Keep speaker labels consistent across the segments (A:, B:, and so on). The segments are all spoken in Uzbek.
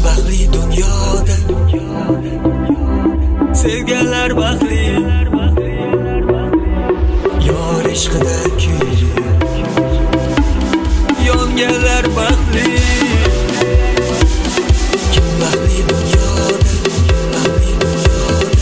A: baxtli dunyoda sevganlar baxtli, yor ishqida kuyib yonganlar baxtli. Kim baxtli dunyoda, baxtli dunyoda,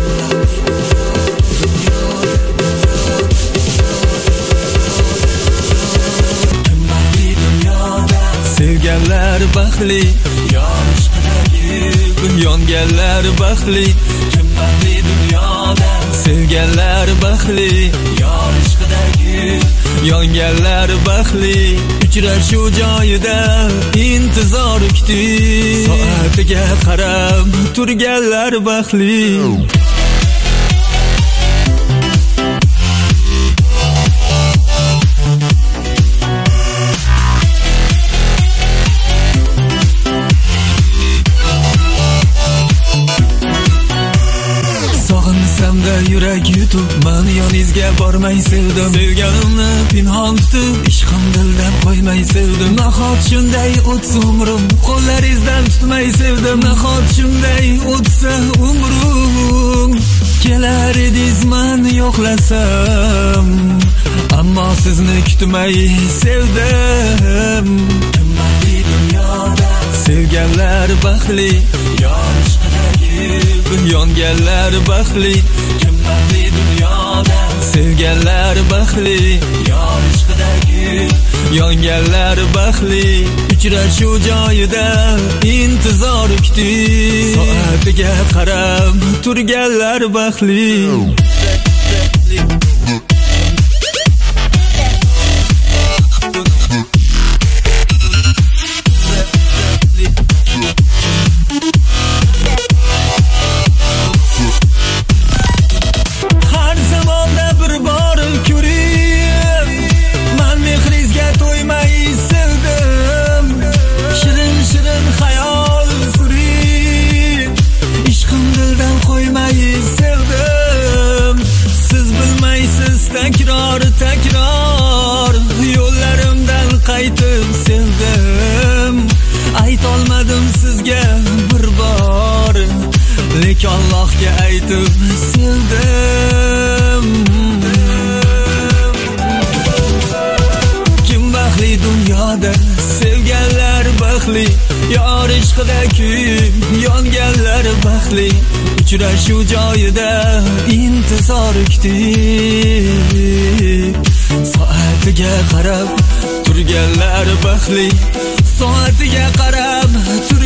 A: kim baxtli dunyoda, sevganlar baxtli, yor ishqida kuyib yonganlar baxtli. Kim baxtli dunyoda, sevganlar baxtli, yor ishqida kuyib yonganlar baxtli. Uchrashuv joyida intizor kutib, soatiga qarab turganlar baxtli. Sog'insamda yurak yutib, meni yoningizga bormay sevdim. Sevganimni pinhon tutib, ishqim dildan qo'ymay sevdim. Nahot shunday o'tsa umrim, qo'llaringizdan tutmay sevdim. Nahot shunday o'tsa umrim, kelar edingiz meni yo'qlasam, ammo sizni kutmay sevdim. Kim baxtli dunyoda, sevganlar baxtli, yor ishqida kuyib yonganlar baxtli. Kim baxtli dunyoda, sevganlar baxtli, yor ishqida kuyib yonganlar baxtli. Uchrashuv joyida intizor kutib, soatiga qarab turganlar baxtli. Takror yo'llarimdan qaytib sevdim. Aytolmadim sizga bir bor, lek Allohga aytib sevdim. Kim baxtli dunyoda, sevganlar baxtli, yor ishqida kuyib yonganlar baxtli. Uchrashuv joyida intizor kutib, soatiga qarab turganlar baxtli, soatiga qarab